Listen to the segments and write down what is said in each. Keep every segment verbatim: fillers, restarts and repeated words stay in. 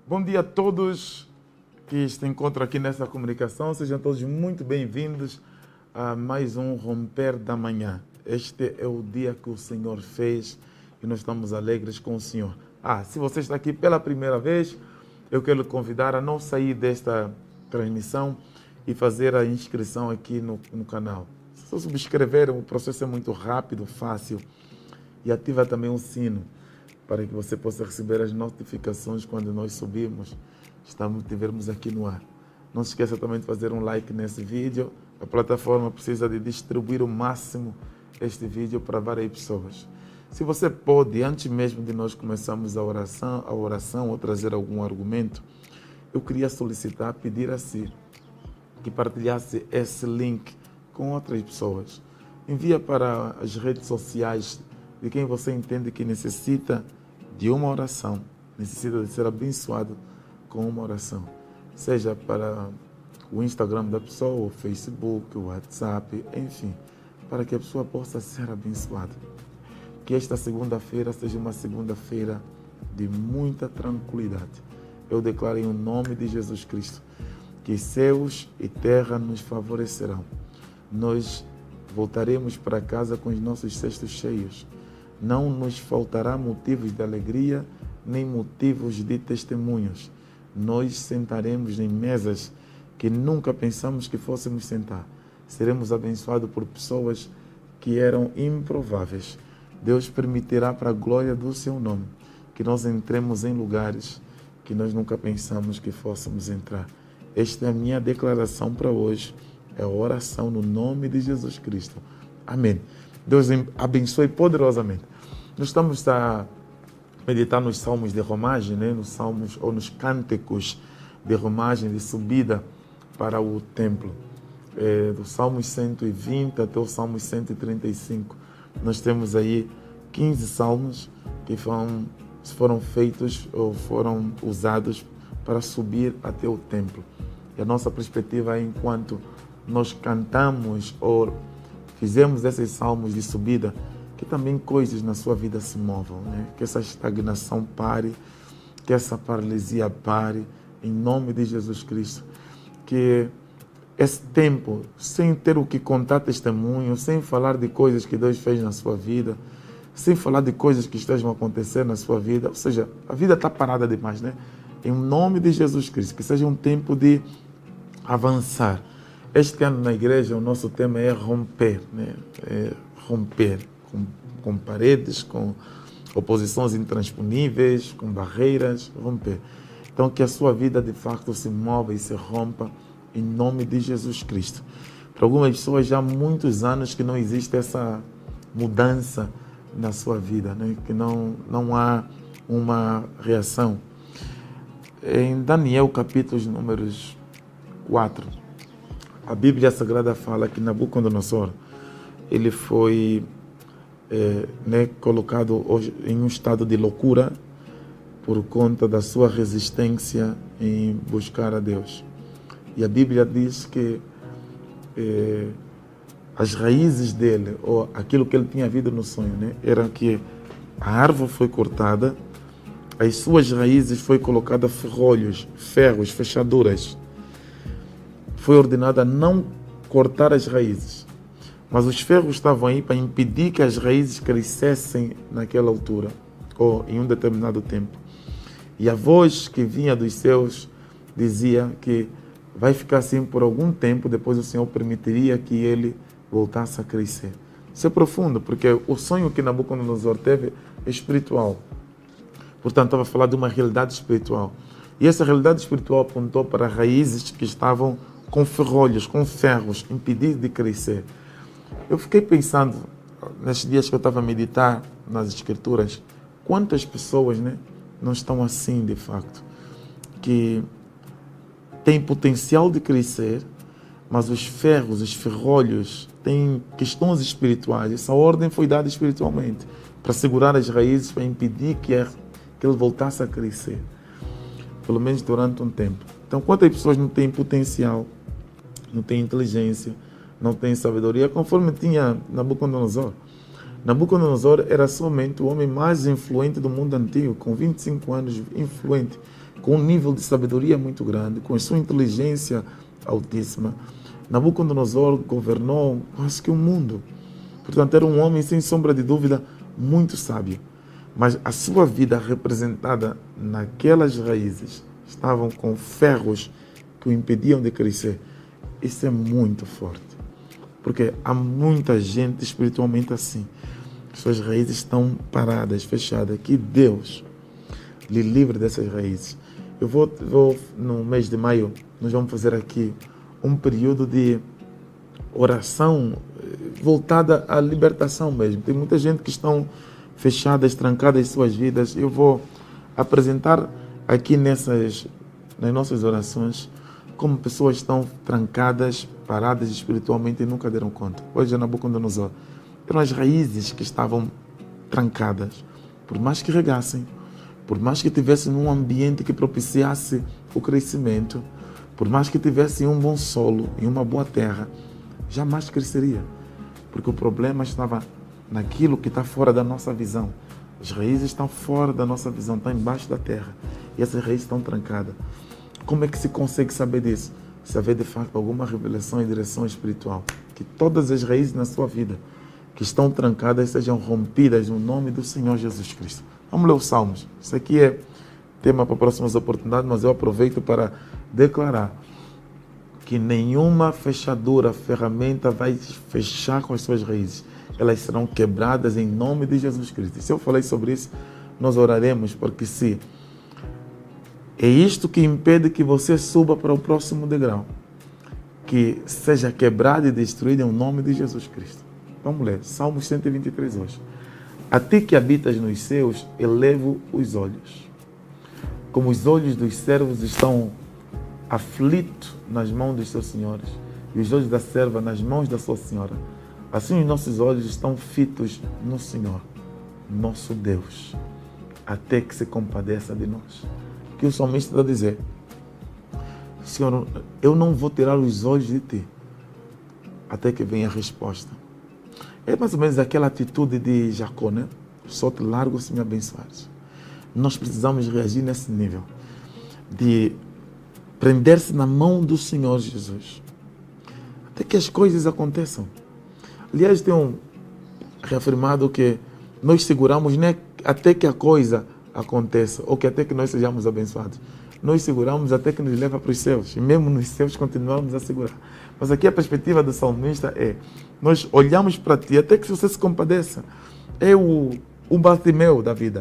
Bom dia a todos que se encontram aqui nessa comunicação. Sejam todos muito bem-vindos a mais um Romper da Manhã. Este é o dia que o Senhor fez e nós estamos alegres com o Senhor. Ah, se você está aqui pela primeira vez, eu quero lhe convidar a não sair desta transmissão e fazer a inscrição aqui no, no canal. Se você subscrever, o processo é muito rápido, fácil, e ativa também o sino para que você possa receber as notificações quando nós subirmos, estamos, estivermos aqui no ar. Não se esqueça também de fazer um like nesse vídeo. A plataforma precisa de distribuir o máximo este vídeo para várias pessoas. Se você pode, antes mesmo de nós começarmos a oração, a oração ou trazer algum argumento, eu queria solicitar, pedir a si que partilhasse esse link com outras pessoas. Envia para as redes sociais de quem você entende que necessita de uma oração, necessita de ser abençoado com uma oração. Seja para o Instagram da pessoa, o Facebook, o WhatsApp, enfim, para que a pessoa possa ser abençoada. Que esta segunda-feira seja uma segunda-feira de muita tranquilidade. Eu declaro em nome de Jesus Cristo que céus e terra nos favorecerão. Nós voltaremos para casa com os nossos cestos cheios. Não nos faltará motivos de alegria, nem motivos de testemunhos. Nós sentaremos em mesas que nunca pensamos que fôssemos sentar. Seremos abençoados por pessoas que eram improváveis. Deus permitirá para a glória do seu nome que nós entremos em lugares que nós nunca pensamos que fôssemos entrar. Esta é a minha declaração para hoje. É a oração no nome de Jesus Cristo. Amém. Deus abençoe poderosamente. Nós estamos a meditar nos salmos de romagem, né? Nos salmos ou nos cânticos de romagem, de subida para o templo. É, do Salmo cento e vinte até o Salmo cento e trinta e cinco. Nós temos aí quinze salmos que foram, foram feitos ou foram usados para subir até o templo. E a nossa perspectiva é enquanto nós cantamos ou fizemos esses salmos de subida, que também coisas na sua vida se movam, né? Que essa estagnação pare, que essa paralisia pare, em nome de Jesus Cristo. Que esse tempo, sem ter o que contar testemunho, sem falar de coisas que Deus fez na sua vida, sem falar de coisas que estejam a acontecer na sua vida, ou seja, a vida está parada demais, né? Em nome de Jesus Cristo, que seja um tempo de avançar. Este ano na igreja o nosso tema é romper, né? É romper com, com paredes, com oposições intransponíveis, com barreiras, romper. Então que a sua vida de facto se mova e se rompa em nome de Jesus Cristo. Para algumas pessoas já há muitos anos que não existe essa mudança na sua vida, né? Que não, não há uma reação. Em Daniel capítulo números quatro, a Bíblia Sagrada fala que Nabucodonosor ele foi é, né, colocado hoje em um estado de loucura por conta da sua resistência em buscar a Deus. E a Bíblia diz que é, as raízes dele, ou aquilo que ele tinha visto no sonho, né, era que a árvore foi cortada, as suas raízes foi colocada ferrolhos, ferros, fechaduras. Foi ordenado a não cortar as raízes, mas os ferros estavam aí para impedir que as raízes crescessem naquela altura ou em um determinado tempo. E a voz que vinha dos céus dizia que vai ficar assim por algum tempo, depois o Senhor permitiria que ele voltasse a crescer. Isso é profundo, porque o sonho que Nabucodonosor teve é espiritual. Portanto, estava a falar de uma realidade espiritual. E essa realidade espiritual apontou para raízes que estavam com ferrolhos, com ferros, impedidos de crescer. Eu fiquei pensando, nesses dias que eu estava a meditar nas Escrituras, quantas pessoas, né, não estão assim de facto, que têm potencial de crescer, mas os ferros, os ferrolhos, têm questões espirituais. Essa ordem foi dada espiritualmente, para segurar as raízes, para impedir que, que ele voltasse a crescer, pelo menos durante um tempo. Então, quantas pessoas não têm potencial, não têm inteligência, não têm sabedoria, conforme tinha Nabucodonosor. Nabucodonosor era somente o homem mais influente do mundo antigo, com vinte e cinco anos, influente. com um nível de sabedoria muito grande, com a sua inteligência altíssima. Nabucodonosor governou quase que o mundo. Portanto, era um homem, sem sombra de dúvida, muito sábio. Mas a sua vida representada naquelas raízes estavam com ferros que o impediam de crescer. Isso é muito forte. Porque há muita gente espiritualmente assim. Suas raízes estão paradas, fechadas. Que Deus lhe livre dessas raízes. Eu vou, vou, no mês de maio, nós vamos fazer aqui um período de oração voltada à libertação mesmo. Tem muita gente que estão fechadas, trancadas em suas vidas. Eu vou apresentar aqui nessas, nas nossas orações como pessoas estão trancadas, paradas espiritualmente e nunca deram conta. Hoje, Nabucodonosor, eram as raízes que estavam trancadas. Por mais que regassem, por mais que tivessem um ambiente que propiciasse o crescimento, por mais que tivessem um bom solo e uma boa terra, jamais cresceria. Porque o problema estava naquilo que está fora da nossa visão. As raízes estão fora da nossa visão, estão embaixo da terra. E essas raízes estão trancadas. Como é que se consegue saber disso? Se haver de facto alguma revelação e direção espiritual. Que todas as raízes na sua vida que estão trancadas sejam rompidas no nome do Senhor Jesus Cristo. Vamos ler os Salmos. Isso aqui é tema para próximas oportunidades, mas eu aproveito para declarar que nenhuma fechadura, ferramenta vai fechar com as suas raízes. Elas serão quebradas em nome de Jesus Cristo. E se eu falei sobre isso, nós oraremos, porque se é isto que impede que você suba para o próximo degrau, que seja quebrado e destruído em nome de Jesus Cristo. Vamos ler, Salmos cento e vinte e três hoje. A ti que habitas nos céus, elevo os olhos. Como os olhos dos servos estão aflitos nas mãos dos seus senhores, e os olhos da serva nas mãos da sua senhora, assim os nossos olhos estão fitos no Senhor, nosso Deus, até que se compadeça de nós. Que o salmista está a dizer: Senhor, eu não vou tirar os olhos de ti até que venha a resposta. É mais ou menos aquela atitude de Jacó, né? Só te largo se me abençoares. Nós precisamos reagir nesse nível de prender-se na mão do Senhor Jesus até que as coisas aconteçam. Aliás, tem um reafirmado que nós seguramos nem até que a coisa aconteça ou que até que nós sejamos abençoados. Nós seguramos até que nos leva para os céus e mesmo nos céus continuamos a segurar. Mas aqui a perspectiva do salmista é: nós olhamos para ti até que você se compadeça. É o, o Bartimeu da vida.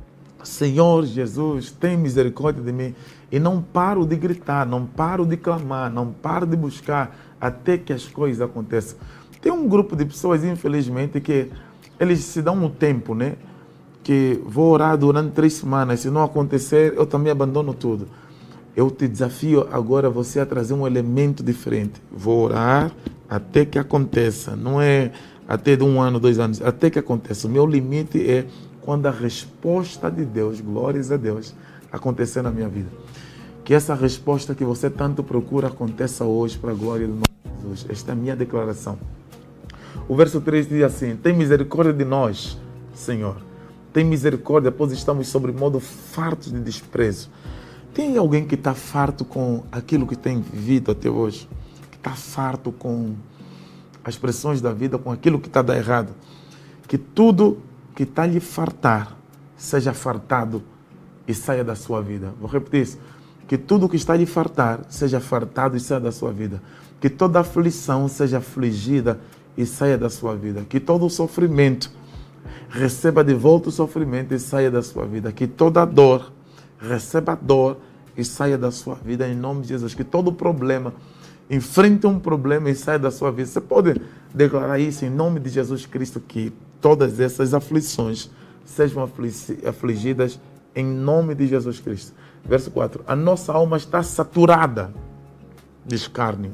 Senhor Jesus, tem misericórdia de mim. E não paro de gritar, não paro de clamar, não paro de buscar até que as coisas aconteçam. Tem um grupo de pessoas, infelizmente, que eles se dão um tempo, né? Que vou orar durante três semanas, se não acontecer, eu também abandono tudo. Eu te desafio agora você a trazer um elemento diferente. Vou orar até que aconteça, não é até de um ano, dois anos, até que aconteça. O meu limite é quando a resposta de Deus, glórias a Deus, acontecer na minha vida. Que essa resposta que você tanto procura aconteça hoje para a glória do nome de Jesus. Esta é a minha declaração. O verso três diz assim: tem misericórdia de nós, Senhor. Tem misericórdia, pois estamos sobre modo fartos de desprezo. Tem alguém que está farto com aquilo que tem vivido até hoje? Que está farto com as pressões da vida, com aquilo que está dando errado? Que tudo que está lhe fartar seja fartado e saia da sua vida. Vou repetir isso. Que tudo que está lhe fartar seja fartado e saia da sua vida. Que toda aflição seja afligida e saia da sua vida. Que todo o sofrimento receba de volta o sofrimento e saia da sua vida. Que toda dor receba a dor e saia da sua vida em nome de Jesus. Que todo problema enfrente um problema e saia da sua vida. Você pode declarar isso em nome de Jesus Cristo, que todas essas aflições sejam afligidas em nome de Jesus Cristo. Verso quatro. A nossa alma está saturada de escárnio.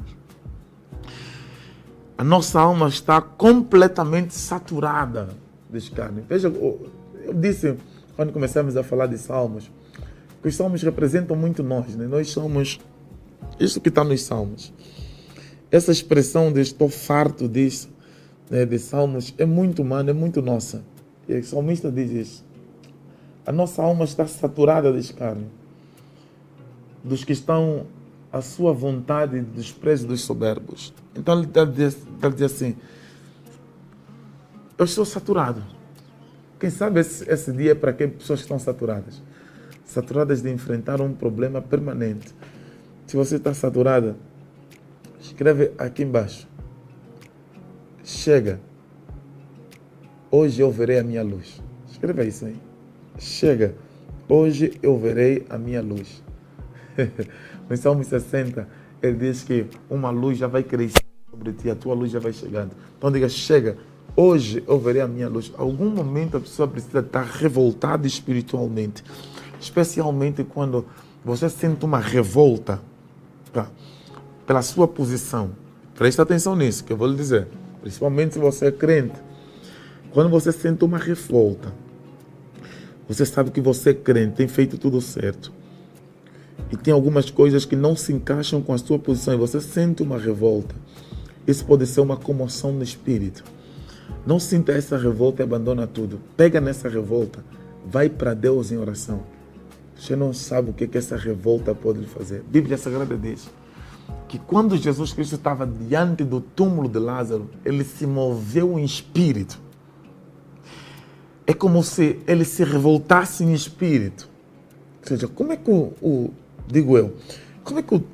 A nossa alma está completamente saturada de escárnio. Veja, eu disse, quando começamos a falar de salmos, que os salmos representam muito nós, né? Nós somos isso que está nos salmos. Essa expressão de estou farto disso, né, de salmos, é muito humana, é muito nossa. E o salmista diz isso. A nossa alma está saturada de escárnio. dos que estão à sua vontade e desprezo dos soberbos. Então ele está a dizer assim, eu estou saturado. Quem sabe esse, esse dia é para quem pessoas que estão saturadas. Saturadas de enfrentar um problema permanente. Se você está saturada, escreve aqui embaixo. Chega. Hoje eu verei a minha luz. Escreva isso aí. Chega. Hoje eu verei a minha luz. No Salmo sessenta, ele diz que uma luz já vai crescer sobre ti, a tua luz já vai chegando. Então diga, chega. Hoje eu verei a minha luz. Algum momento a pessoa precisa estar revoltada espiritualmente. Especialmente quando você sente uma revolta, tá, pela sua posição. Presta atenção nisso que eu vou lhe dizer. Principalmente se você é crente. Quando você sente uma revolta, você sabe que você é crente, tem feito tudo certo. E tem algumas coisas que não se encaixam com a sua posição. E você sente uma revolta. Isso pode ser uma comoção no espírito. Não sinta essa revolta e abandona tudo. Pega nessa revolta. Vai para Deus em oração. Você não sabe o que, que essa revolta pode lhe fazer. A Bíblia Sagrada diz que quando Jesus Cristo estava diante do túmulo de Lázaro, ele se moveu em espírito. É como se ele se revoltasse em espírito. Ou seja, como é que o, o digo eu, como é que o,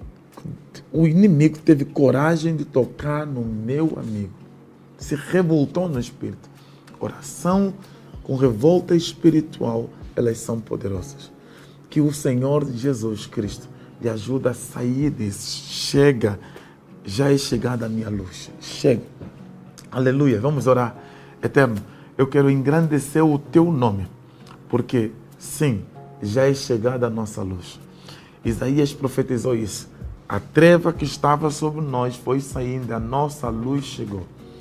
o inimigo teve coragem de tocar no meu amigo? Se revoltou no espírito. Oração com revolta espiritual, elas são poderosas. Que o Senhor Jesus Cristo lhe ajude a sair disso. Chega, já é chegada a minha luz. Chega. Aleluia. Vamos orar. Eterno, eu quero engrandecer o teu nome, porque sim, já é chegada a nossa luz. Isaías profetizou isso. A treva que estava sobre nós foi saindo, a nossa luz chegou.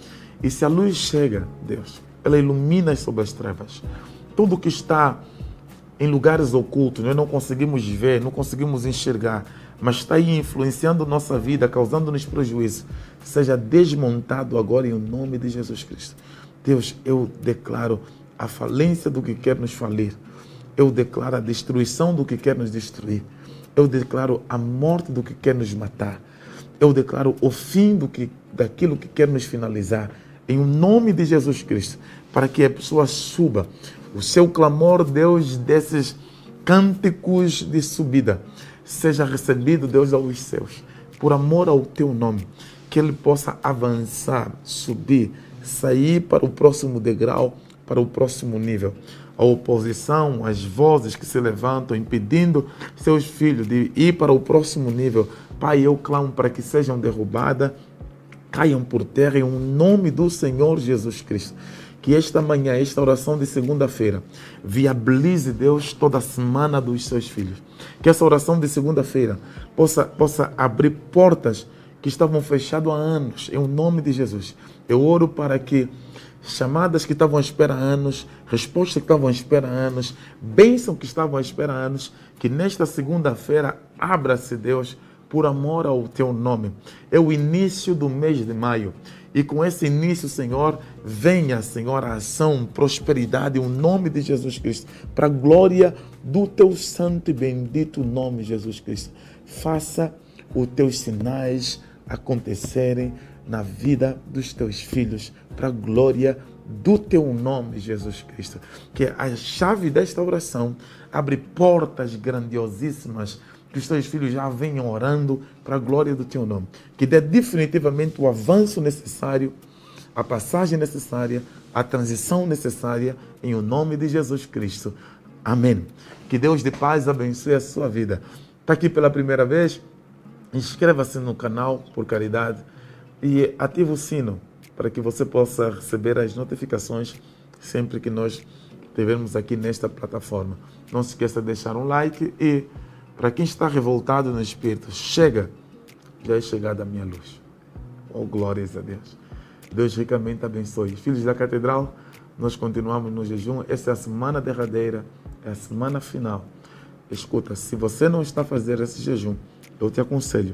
E se a luz chega, Deus, ela ilumina sobre as trevas. Tudo que está em lugares ocultos, nós não conseguimos ver, não conseguimos enxergar, mas está aí influenciando nossa vida, causando-nos prejuízo, seja desmontado agora em nome de Jesus Cristo. Deus, eu declaro a falência do que quer nos falir. Eu declaro a destruição do que quer nos destruir. Eu declaro a morte do que quer nos matar. Eu declaro o fim do que, daquilo que quer nos finalizar. Em nome de Jesus Cristo, para que a pessoa suba. O seu clamor, Deus, desses cânticos de subida, seja recebido, Deus, aos céus, por amor ao teu nome. Que ele possa avançar, subir, sair para o próximo degrau, para o próximo nível. A oposição, as vozes que se levantam, impedindo seus filhos de ir para o próximo nível. Pai, eu clamo para que sejam derrubadas, caiam por terra em nome do Senhor Jesus Cristo. Que esta manhã, esta oração de segunda-feira, viabilize, Deus, toda a semana dos seus filhos. Que essa oração de segunda-feira possa, possa abrir portas que estavam fechadas há anos, em nome de Jesus. Eu oro para que chamadas que estavam à espera há anos, respostas que estavam à espera há anos, bênçãos que estavam à espera há anos, que nesta segunda-feira abra-se, Deus, por amor ao teu nome. É o início do mês de maio. E com esse início, Senhor, venha, Senhor, a ação, prosperidade, em nome de Jesus Cristo, para a glória do teu santo e bendito nome, Jesus Cristo. Faça os teus sinais acontecerem na vida dos teus filhos, para a glória do teu nome, Jesus Cristo. Que a chave desta oração abre portas grandiosíssimas, que os teus filhos já venham orando para a glória do teu nome. Que dê definitivamente o avanço necessário, a passagem necessária, a transição necessária, em o nome de Jesus Cristo. Amém. Que Deus de paz abençoe a sua vida. Está aqui pela primeira vez? Inscreva-se no canal, por caridade, e ative o sino para que você possa receber as notificações sempre que nós estivermos aqui nesta plataforma. Não se esqueça de deixar um like e, para quem está revoltado no espírito, chega, já é chegada a minha luz. Oh, glórias a Deus. Deus ricamente abençoe. Filhos da Catedral, nós continuamos no jejum. Essa é a semana derradeira, é a semana final. Escuta, se você não está fazendo esse jejum, eu te aconselho,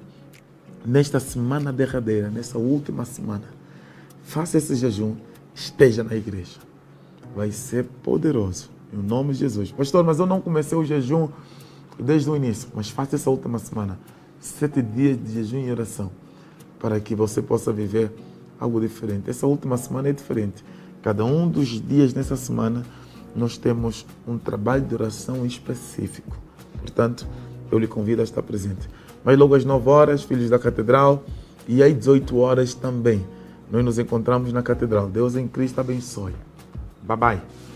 nesta semana derradeira, nessa última semana, faça esse jejum, esteja na igreja. Vai ser poderoso, em nome de Jesus. Pastor, mas eu não comecei o jejum desde o início, mas faça essa última semana, sete dias de jejum e oração, para que você possa viver algo diferente. Essa última semana é diferente. Cada um dos dias nessa semana, nós temos um trabalho de oração específico. Portanto, eu lhe convido a estar presente. Mas logo às nove horas, Filhos da Catedral, e às dezoito horas também, nós nos encontramos na Catedral. Deus em Cristo abençoe. Bye, bye.